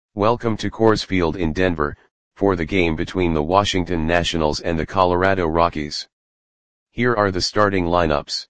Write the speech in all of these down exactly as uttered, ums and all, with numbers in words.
Welcome to Coors Field in Denver, for the game between the Washington Nationals and the Colorado Rockies. Here are the starting lineups.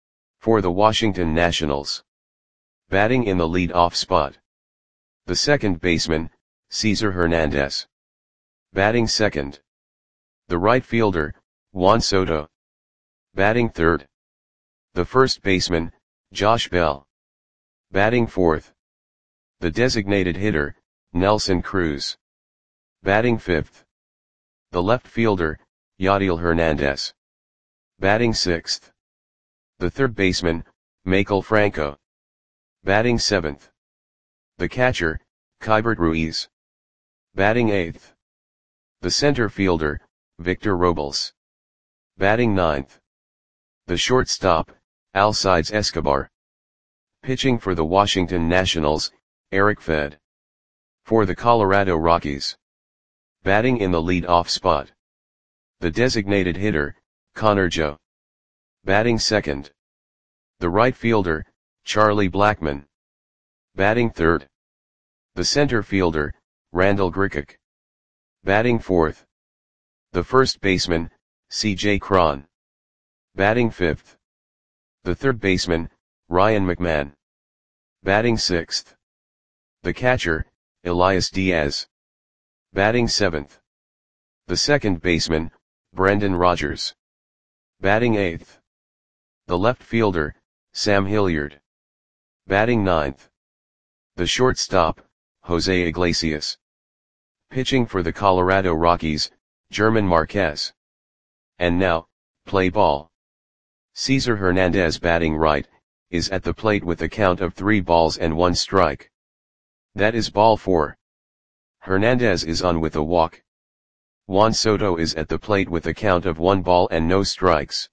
For the Washington Nationals. Batting in the lead-off spot. The second baseman, Cesar Hernandez. Batting second. The right fielder, Juan Soto. Batting third. The first baseman, Josh Bell. Batting fourth. The designated hitter, Nelson Cruz. Batting fifth. The left fielder, Yadiel Hernandez. Batting sixth. The third baseman, Maikel Franco. Batting seventh. The catcher, Keibert Ruiz. Batting eighth. The center fielder, Victor Robles. Batting ninth. The shortstop, Alcides Escobar. Pitching for the Washington Nationals, Eric Fed. For the Colorado Rockies. Batting in the lead-off spot. The designated hitter, Connor Joe. Batting second. The right fielder, Charlie Blackmon. Batting third. The center fielder, Randal Grichuk. Batting fourth. The first baseman, C J Cron. Batting fifth. The third baseman, Ryan McMahon. Batting sixth. The catcher, Elias Diaz. Batting seventh. The second baseman, Brendan Rodgers. Batting eighth. The left fielder, Sam Hilliard. Batting ninth. The shortstop, Jose Iglesias. Pitching for the Colorado Rockies, German Marquez. And now, play ball. Cesar Hernandez, batting right, is at the plate with a count of three balls and one strike. That is ball four. Hernandez is on with a walk. Juan Soto is at the plate with a count of one ball and no strikes.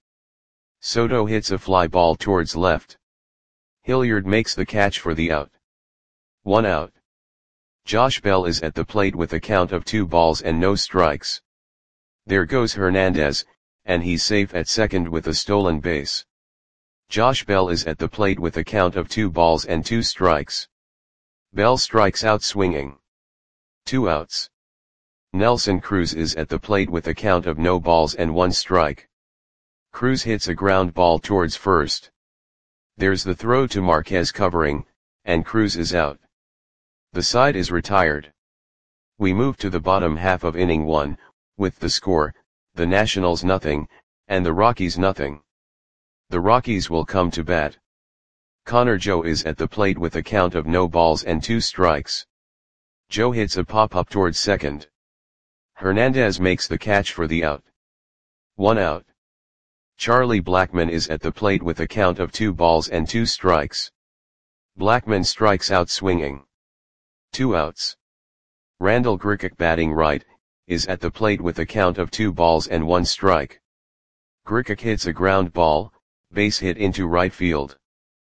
Soto hits a fly ball towards left. Hilliard makes the catch for the out. One out. Josh Bell is at the plate with a count of two balls and no strikes. There goes Hernandez, and he's safe at second with a stolen base. Josh Bell is at the plate with a count of two balls and two strikes. Bell strikes out swinging. Two outs. Nelson Cruz is at the plate with a count of no balls and one strike. Cruz hits a ground ball towards first. There's the throw to Marquez covering, and Cruz is out. The side is retired. We move to the bottom half of inning one, with the score, the Nationals nothing, and the Rockies nothing. The Rockies will come to bat. Connor Joe is at the plate with a count of no balls and two strikes. Joe hits a pop-up towards second. Hernandez makes the catch for the out. One out. Charlie Blackmon is at the plate with a count of two balls and two strikes. Blackmon strikes out swinging. Two outs. Randal Grichuk, batting right, is at the plate with a count of two balls and one strike. Grichuk hits a ground ball, base hit into right field.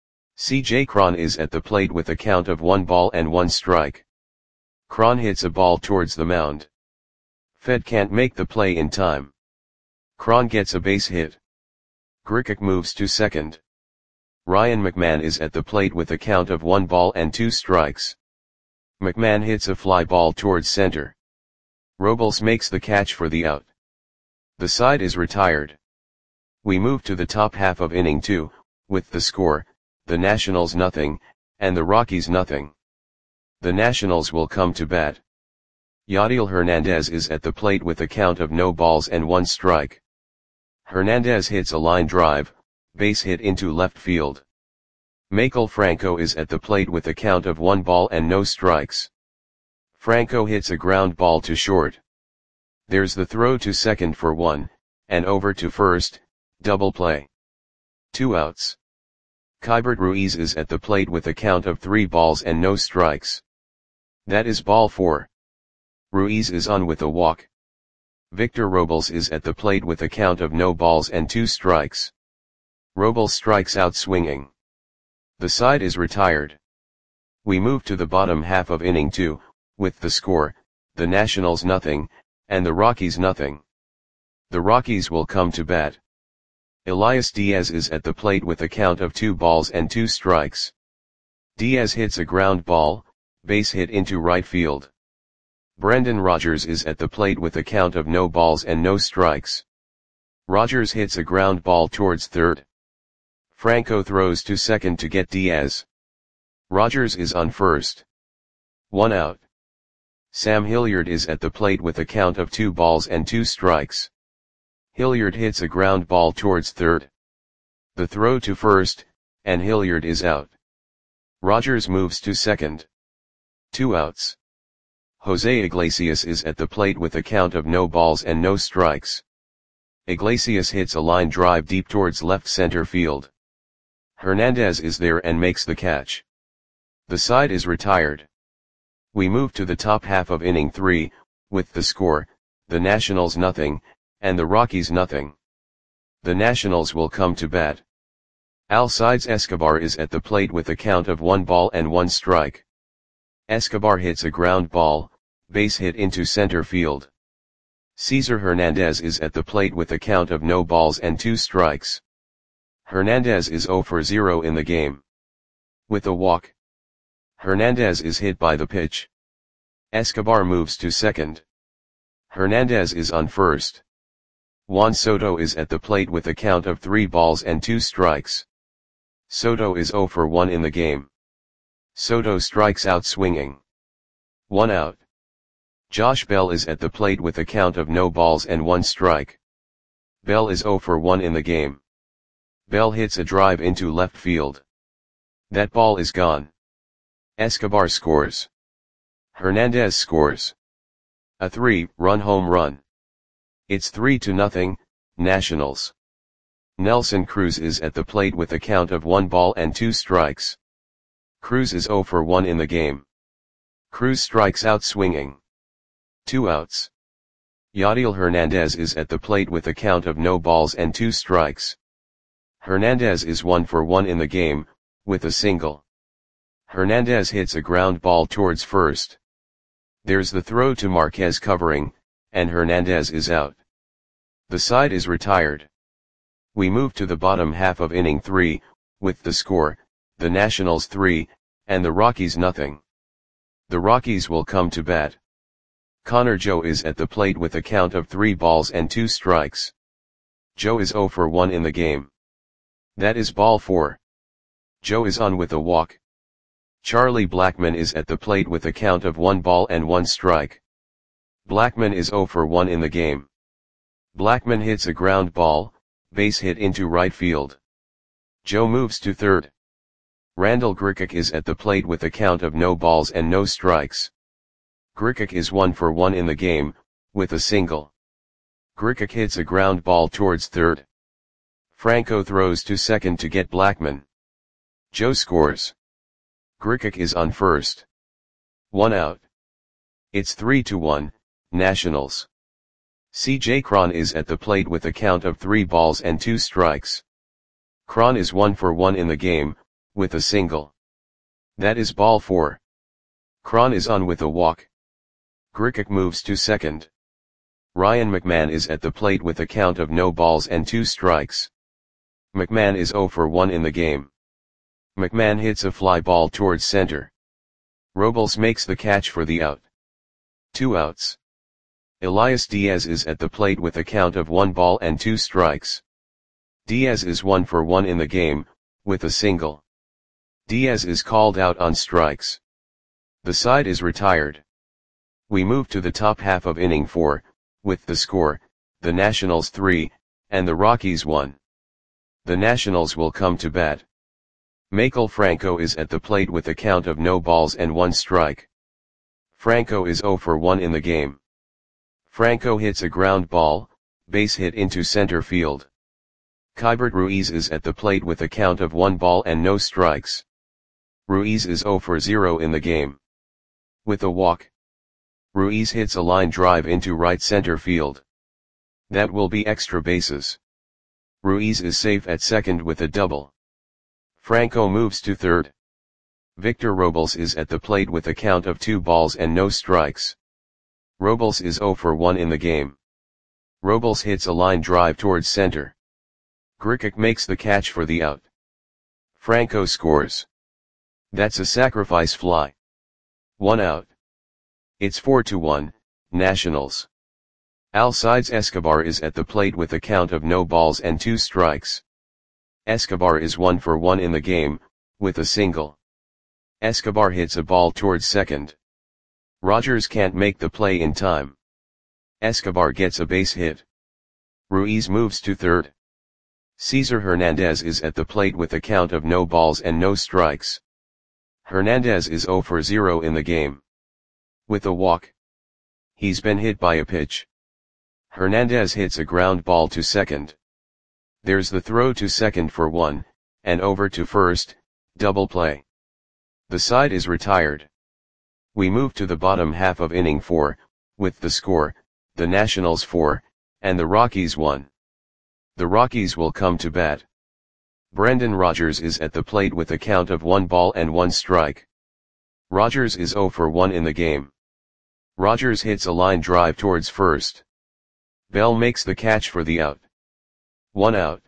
C J Cron is at the plate with a count of one ball and one strike. Cron hits a ball towards the mound. Fed can't make the play in time. Cron gets a base hit. Grichuk moves to second. Ryan McMahon is at the plate with a count of one ball and two strikes. McMahon hits a fly ball towards center. Robles makes the catch for the out. The side is retired. We move to the top half of inning two, with the score, the Nationals nothing, and the Rockies nothing. The Nationals will come to bat. Yadiel Hernandez is at the plate with a count of no balls and one strike. Hernandez hits a line drive, base hit into left field. Maikel Franco is at the plate with a count of one ball and no strikes. Franco hits a ground ball to short. There's the throw to second for one, and over to first, double play. Two outs. Keibert Ruiz is at the plate with a count of three balls and no strikes. That is ball four. Ruiz is on with a walk. Victor Robles is at the plate with a count of no balls and two strikes. Robles strikes out swinging. The side is retired. We move to the bottom half of inning two, with the score, the Nationals nothing, and the Rockies nothing. The Rockies will come to bat. Elias Diaz is at the plate with a count of two balls and two strikes. Diaz hits a ground ball, base hit into right field. Brendan Rodgers is at the plate with a count of no balls and no strikes. Rodgers hits a ground ball towards third. Franco throws to second to get Diaz. Rodgers is on first. One out. Sam Hilliard is at the plate with a count of two balls and two strikes. Hilliard hits a ground ball towards third. The throw to first, and Hilliard is out. Rodgers moves to second. Two outs. Jose Iglesias is at the plate with a count of no balls and no strikes. Iglesias hits a line drive deep towards left center field. Hernandez is there and makes the catch. The side is retired. We move to the top half of inning three, with the score, the Nationals nothing, and the Rockies nothing. The Nationals will come to bat. Alcides Escobar is at the plate with a count of one ball and one strike. Escobar hits a ground ball, base hit into center field. Cesar Hernandez is at the plate with a count of no balls and two strikes. Hernandez is zero for zero in the game. With a walk. Hernandez is hit by the pitch. Escobar moves to second. Hernandez is on first. Juan Soto is at the plate with a count of three balls and two strikes. Soto is zero for one in the game. Soto strikes out swinging. One out. Josh Bell is at the plate with a count of no balls and one strike. Bell is zero for one in the game. Bell hits a drive into left field. That ball is gone. Escobar scores. Hernandez scores. A three-run home run. It's three to nothing, Nationals. Nelson Cruz is at the plate with a count of one ball and two strikes. Cruz is zero for one in the game. Cruz strikes out swinging. Two outs. Yadiel Hernandez is at the plate with a count of no balls and two strikes. Hernandez is one for one in the game, with a single. Hernandez hits a ground ball towards first. There's the throw to Marquez covering, and Hernandez is out. The side is retired. We move to the bottom half of inning three, with the score, the Nationals three, and the Rockies nothing. The Rockies will come to bat. Connor Joe is at the plate with a count of three balls and two strikes. Joe is zero for one in the game. That is ball four. Joe is on with a walk. Charlie Blackmon is at the plate with a count of one ball and one strike. Blackmon is zero for one in the game. Blackmon hits a ground ball, base hit into right field. Joe moves to third. Randall Grichuk is at the plate with a count of no balls and no strikes. Grichuk is one for one in the game, with a single. Grichuk hits a ground ball towards third. Franco throws to second to get Blackmon. Joe scores. Grichuk is on first. One out. It's three to one, Nationals. C J Cron is at the plate with a count of three balls and two strikes. Cron is one for one in the game, with a single. That is ball four. Cron is on with a walk. Grichuk moves to second. Ryan McMahon is at the plate with a count of no balls and two strikes. McMahon is zero for one in the game. McMahon hits a fly ball towards center. Robles makes the catch for the out. Two outs. Elias Diaz is at the plate with a count of one ball and two strikes. Diaz is one for one in the game, with a single. Diaz is called out on strikes. The side is retired. We move to the top half of inning four, with the score, the Nationals three, and the Rockies one. The Nationals will come to bat. Maikel Franco is at the plate with a count of no balls and one strike. Franco is zero for one in the game. Franco hits a ground ball, base hit into center field. Keibert Ruiz is at the plate with a count of one ball and no strikes. Ruiz is zero for zero in the game. With a walk. Ruiz hits a line drive into right center field. That will be extra bases. Ruiz is safe at second with a double. Franco moves to third. Victor Robles is at the plate with a count of two balls and no strikes. Robles is zero for one in the game. Robles hits a line drive towards center. Grichuk makes the catch for the out. Franco scores. That's a sacrifice fly. One out. It's four to one, Nationals. Alcides Escobar is at the plate with a count of no balls and two strikes. Escobar is one for one in the game, with a single. Escobar hits a ball towards second. Rogers can't make the play in time. Escobar gets a base hit. Ruiz moves to third. Cesar Hernandez is at the plate with a count of no balls and no strikes. Hernandez is zero for zero in the game. With a walk. He's been hit by a pitch. Hernandez hits a ground ball to second. There's the throw to second for one, and over to first, double play. The side is retired. We move to the bottom half of inning four, with the score, the Nationals four, and the Rockies one. The Rockies will come to bat. Brendan Rodgers is at the plate with a count of one ball and one strike. Rodgers is zero for one in the game. Rodgers hits a line drive towards first. Bell makes the catch for the out. One out.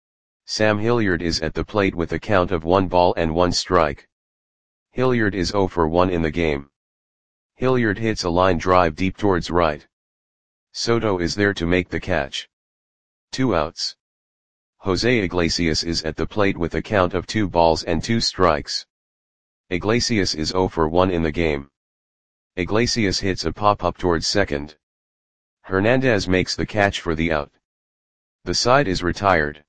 Sam Hilliard is at the plate with a count of one ball and one strike. Hilliard is zero for one in the game. Hilliard hits a line drive deep towards right. Soto is there to make the catch. Two outs. Jose Iglesias is at the plate with a count of two balls and two strikes. Iglesias is zero for one in the game. Iglesias hits a pop-up towards second. Hernandez makes the catch for the out. The side is retired.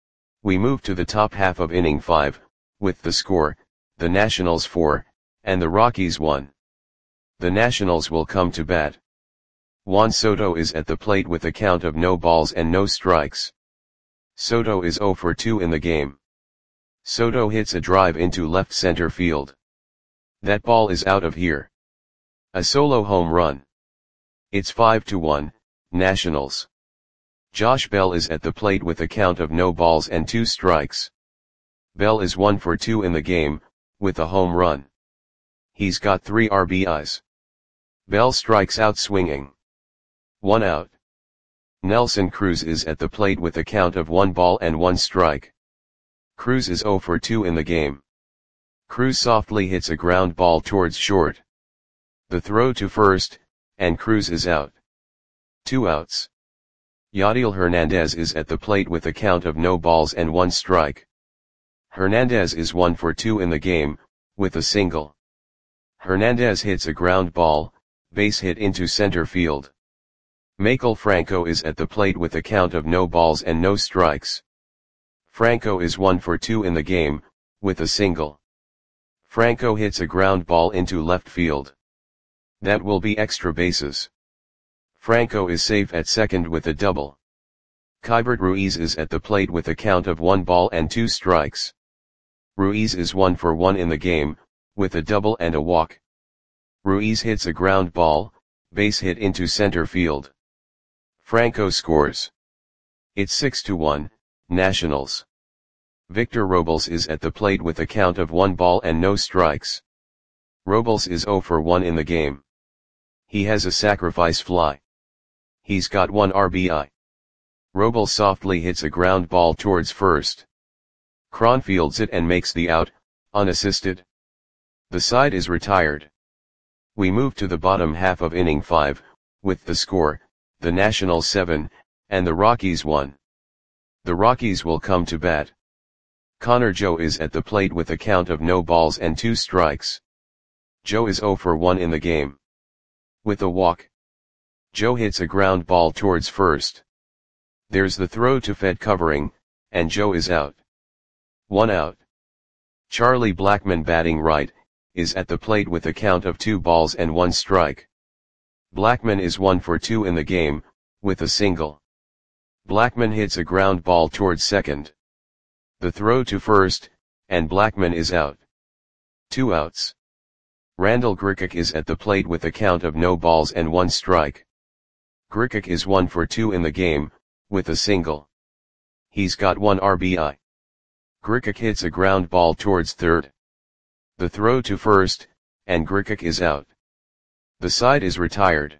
We move to the top half of inning five, with the score, the Nationals four, and the Rockies one. The Nationals will come to bat. Juan Soto is at the plate with a count of no balls and no strikes. Soto is zero for two in the game. Soto hits a drive into left center field. That ball is out of here. A solo home run. It's five to one, Nationals. Josh Bell is at the plate with a count of no balls and two strikes. Bell is one for two in the game, with a home run. He's got three R B Is. Bell strikes out swinging. One out. Nelson Cruz is at the plate with a count of one ball and one strike. Cruz is zero for two in the game. Cruz softly hits a ground ball towards short. The throw to first, and Cruz is out. Two outs. Yadiel Hernandez is at the plate with a count of no balls and one strike. Hernandez is one for two in the game, with a single. Hernandez hits a ground ball, base hit into center field. Maikel Franco is at the plate with a count of no balls and no strikes. Franco is one for two in the game, with a single. Franco hits a ground ball into left field. That will be extra bases. Franco is safe at second with a double. Keibert Ruiz is at the plate with a count of one ball and two strikes. Ruiz is one for one in the game, with a double and a walk. Ruiz hits a ground ball, base hit into center field. Franco scores. It's six to one, Nationals. Victor Robles is at the plate with a count of one ball and no strikes. Robles is zero for one in the game. He has a sacrifice fly. He's got one R B I. Robles softly hits a ground ball towards first. Cron fields it and makes the out, unassisted. The side is retired. We move to the bottom half of inning five, with the score, the Nationals seven, and the Rockies one. The Rockies will come to bat. Connor Joe is at the plate with a count of no balls and two strikes. Joe is zero for one in the game. With a walk. Joe hits a ground ball towards first. There's the throw to Fed covering, and Joe is out. One out. Charlie Blackmon batting right, is at the plate with a count of two balls and one strike. Blackmon is one for two in the game, with a single. Blackmon hits a ground ball towards second. The throw to first, and Blackmon is out. Two outs. Randall Grichuk is at the plate with a count of no balls and one strike. Grichuk is one for two in the game, with a single. He's got one R B I. Grichuk hits a ground ball towards third. The throw to first, and Grichuk is out. The side is retired.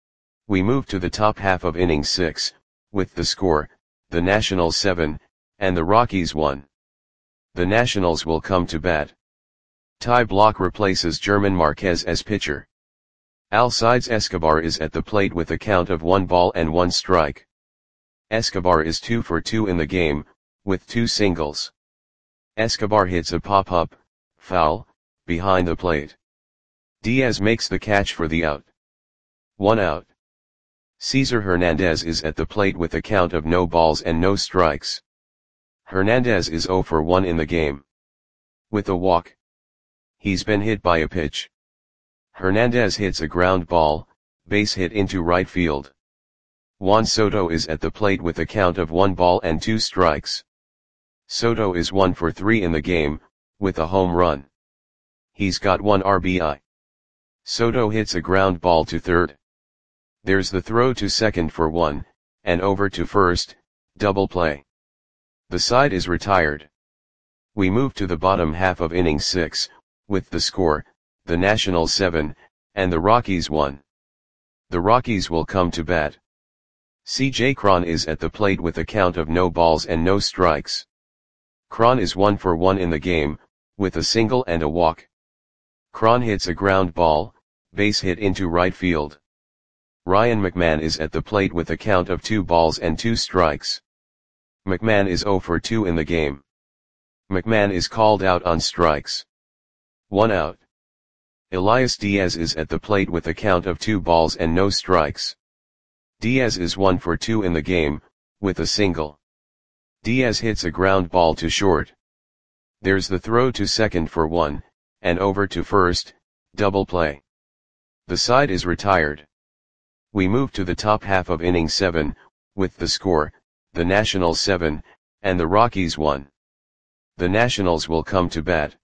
We move to the top half of inning six, with the score, the Nationals seven, and the Rockies one. The Nationals will come to bat. Ty Block replaces German Marquez as pitcher. Alcides Escobar is at the plate with a count of one ball and one strike. Escobar is two for two in the game, with two singles. Escobar hits a pop-up, foul, behind the plate. Diaz makes the catch for the out. One out. Cesar Hernandez is at the plate with a count of no balls and no strikes. Hernandez is zero for one in the game. With a walk. He's been hit by a pitch. Hernandez hits a ground ball, base hit into right field. Juan Soto is at the plate with a count of one ball and two strikes. Soto is one for three in the game, with a home run. He's got one R B I. Soto hits a ground ball to third. There's the throw to second for one, and over to first, double play. The side is retired. We move to the bottom half of inning six, with the score, the Nationals seven, and the Rockies one. The Rockies will come to bat. C J Cron is at the plate with a count of no balls and no strikes. Cron is one for one in the game, with a single and a walk. Cron hits a ground ball, base hit into right field. Ryan McMahon is at the plate with a count of two balls and two strikes. McMahon is zero for two in the game. McMahon is called out on strikes. One out. Elias Diaz is at the plate with a count of two balls and no strikes. Diaz is one for two in the game, with a single. Diaz hits a ground ball to short. There's the throw to second for one, and over to first, double play. The side is retired. We move to the top half of inning seven, with the score, the Nationals seven, and the Rockies one. The Nationals will come to bat.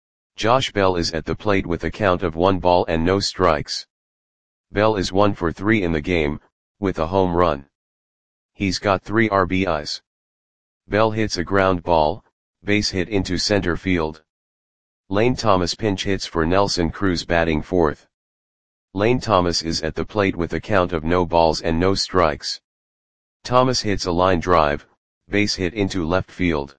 Josh Bell is at the plate with a count of one ball and no strikes. Bell is one for three in the game, with a home run. He's got three R B Is. Bell hits a ground ball, base hit into center field. Lane Thomas pinch hits for Nelson Cruz batting fourth. Lane Thomas is at the plate with a count of no balls and no strikes. Thomas hits a line drive, base hit into left field.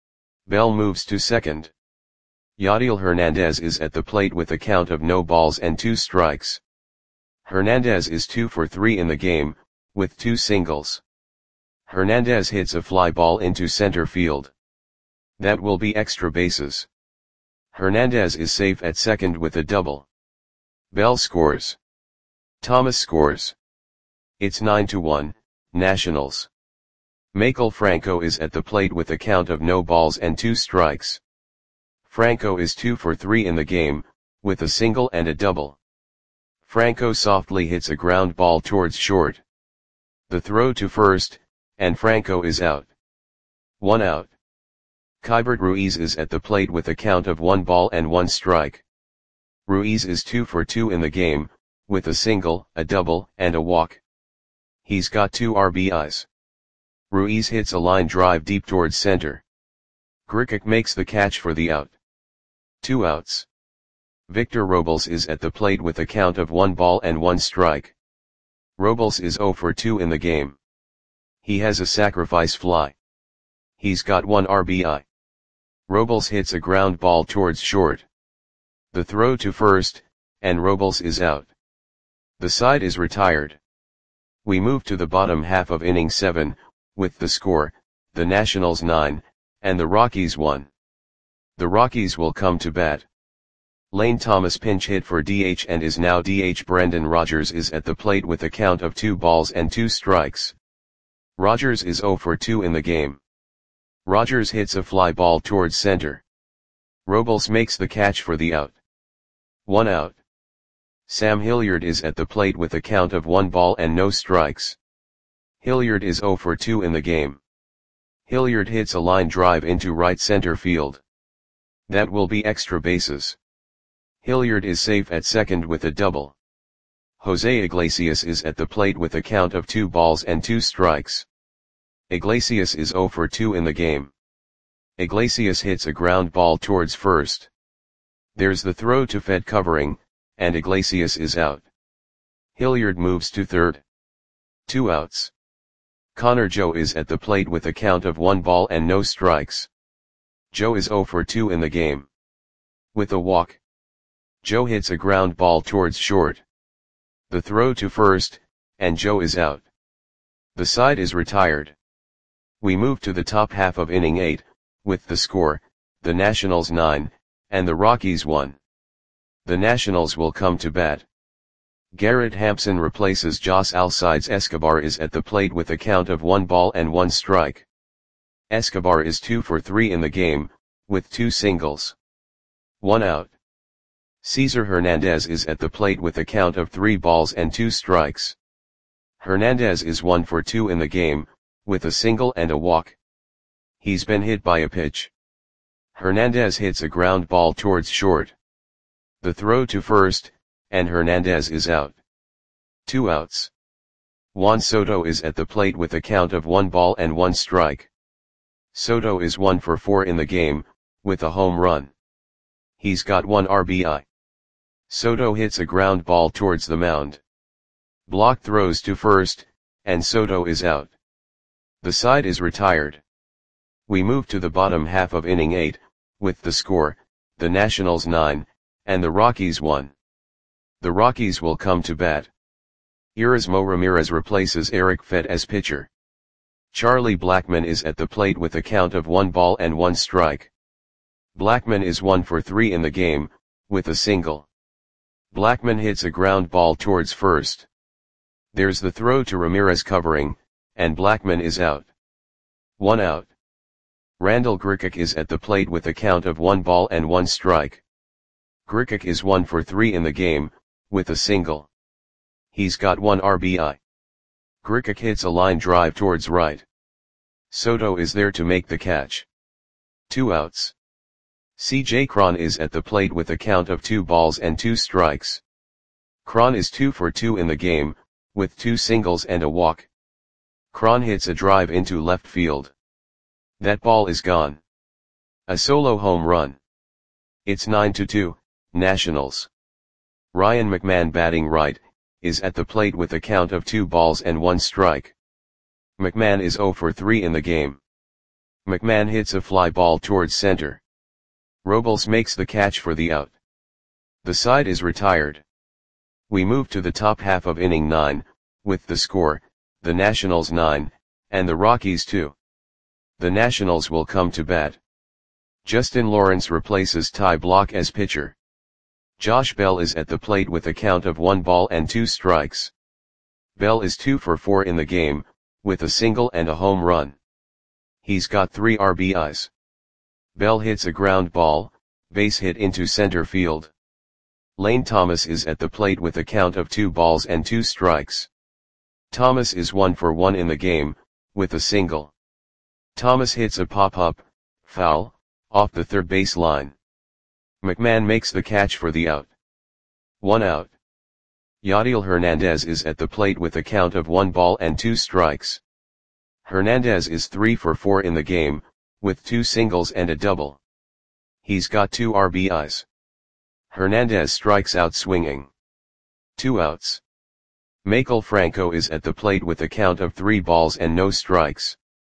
Bell moves to second. Yadiel Hernandez is at the plate with a count of no balls and two strikes. Hernandez is two for three in the game, with two singles. Hernandez hits a fly ball into center field. That will be extra bases. Hernandez is safe at second with a double. Bell scores. Thomas scores. It's nine to one, Nationals. Maikel Franco is at the plate with a count of no balls and two strikes. Franco is two for three in the game, with a single and a double. Franco softly hits a ground ball towards short. The throw to first, and Franco is out. One out. Keibert Ruiz is at the plate with a count of one ball and one strike. Ruiz is two for two in the game, with a single, a double, and a walk. He's got two R B Is. Ruiz hits a line drive deep towards center. Grichuk makes the catch for the out. Two outs. Victor Robles is at the plate with a count of one ball and one strike. Robles is zero for two in the game. He has a sacrifice fly. He's got one R B I. Robles hits a ground ball towards short. The throw to first, and Robles is out. The side is retired. We move to the bottom half of inning seven, with the score, the Nationals nine, and the Rockies one. The Rockies will come to bat. Lane Thomas pinch hit for D H and is now D H. Brendan Rodgers is at the plate with a count of two balls and two strikes. Rodgers is zero for two in the game. Rodgers hits a fly ball towards center. Robles makes the catch for the out. One out. Sam Hilliard is at the plate with a count of one ball and no strikes. Hilliard is zero for two in the game. Hilliard hits a line drive into right center field. That will be extra bases. Hilliard is safe at second with a double. Jose Iglesias is at the plate with a count of two balls and two strikes. Iglesias is zero for two in the game. Iglesias hits a ground ball towards first. There's the throw to Fed covering, and Iglesias is out. Hilliard moves to third. Two outs. Connor Joe is at the plate with a count of one ball and no strikes. Joe is zero for two in the game. With a walk, Joe hits a ground ball towards short. The throw to first, and Joe is out. The side is retired. We move to the top half of inning eight, with the score, the Nationals nine, and the Rockies one. The Nationals will come to bat. Garrett Hampson replaces Jos Alcides. Escobar is at the plate with a count of one ball and one strike. Escobar is two for three in the game, with two singles. One out. Cesar Hernandez is at the plate with a count of three balls and two strikes. Hernandez is one for two in the game, with a single and a walk. He's been hit by a pitch. Hernandez hits a ground ball towards short. The throw to first, and Hernandez is out. Two outs. Juan Soto is at the plate with a count of one ball and one strike. Soto is one for four in the game, with a home run. He's got one R B I. Soto hits a ground ball towards the mound. Block throws to first, and Soto is out. The side is retired. We move to the bottom half of inning eight, with the score, the Nationals nine, and the Rockies one. The Rockies will come to bat. Erasmo Ramirez replaces Eric Fett as pitcher. Charlie Blackmon is at the plate with a count of one ball and one strike. Blackmon is one for three in the game, with a single. Blackmon hits a ground ball towards first. There's the throw to Ramirez covering, and Blackmon is out. One out. Randall Grichuk is at the plate with a count of one ball and one strike. Grichuk is one for three in the game, with a single. He's got one R B I. Grichuk hits a line drive towards right. Soto is there to make the catch. Two outs. C J Cron is at the plate with a count of two balls and two strikes. Cron is two for two in the game, with two singles and a walk. Cron hits a drive into left field. That ball is gone. A solo home run. It's nine to two, Nationals. Ryan McMahon, batting right, is at the plate with a count of two balls and one strike. McMahon is zero for three in the game. McMahon hits a fly ball towards center. Robles makes the catch for the out. The side is retired. We move to the top half of inning nine, with the score, the Nationals nine, and the Rockies two. The Nationals will come to bat. Justin Lawrence replaces Ty Blach as pitcher. Josh Bell is at the plate with a count of one ball and two strikes. Bell is two for four in the game, with a single and a home run. He's got three R B Is. Bell hits a ground ball, base hit into center field. Lane Thomas is at the plate with a count of two balls and two strikes. Thomas is one for one in the game, with a single. Thomas hits a pop-up, foul, off the third base line. McMahon makes the catch for the out. One out. Yadiel Hernandez is at the plate with a count of one ball and two strikes. Hernandez is three for four in the game, with two singles and a double. He's got two R B Is. Hernandez strikes out swinging. Two outs. Maikel Franco is at the plate with a count of three balls and no strikes.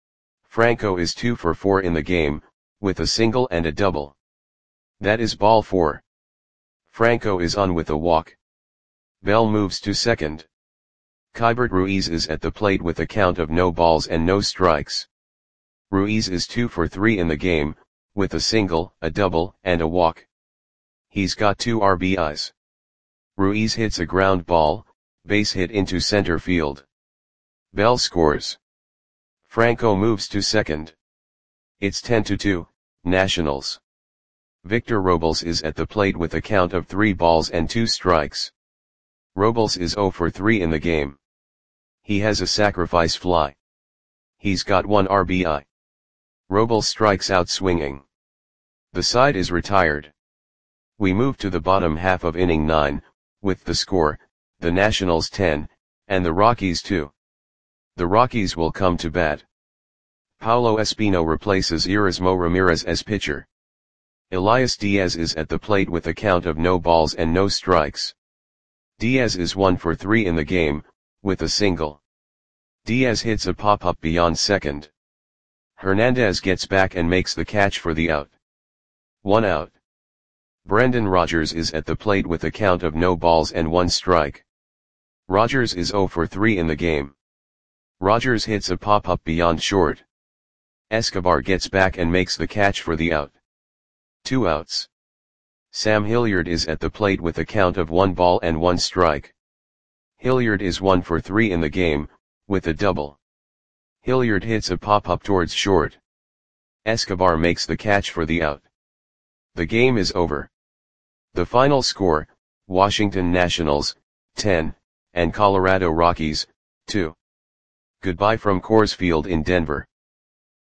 Franco is two for four in the game, with a single and a double. That is ball four. Franco is on with a walk. Bell moves to second. Keibert Ruiz is at the plate with a count of no balls and no strikes. Ruiz is two for three in the game, with a single, a double, and a walk. He's got two R B Is. Ruiz hits a ground ball, base hit into center field. Bell scores. Franco moves to second. It's ten to two, Nationals. Victor Robles is at the plate with a count of three balls and two strikes. Robles is zero for three in the game. He has a sacrifice fly. He's got one R B I. Robles strikes out swinging. The side is retired. We move to the bottom half of inning nine, with the score, the Nationals ten, and the Rockies two. The Rockies will come to bat. Paulo Espino replaces Erasmo Ramirez as pitcher. Elias Diaz is at the plate with a count of no balls and no strikes. Diaz is one for three in the game, with a single. Diaz hits a pop-up beyond second. Hernandez gets back and makes the catch for the out. One out. Brendan Rodgers is at the plate with a count of no balls and one strike. Rodgers is zero for three in the game. Rodgers hits a pop-up beyond short. Escobar gets back and makes the catch for the out. Two outs. Sam Hilliard is at the plate with a count of one ball and one strike. Hilliard is one for three in the game, with a double. Hilliard hits a pop-up towards short. Escobar makes the catch for the out. The game is over. The final score, Washington Nationals, ten, and Colorado Rockies, two. Goodbye from Coors Field in Denver.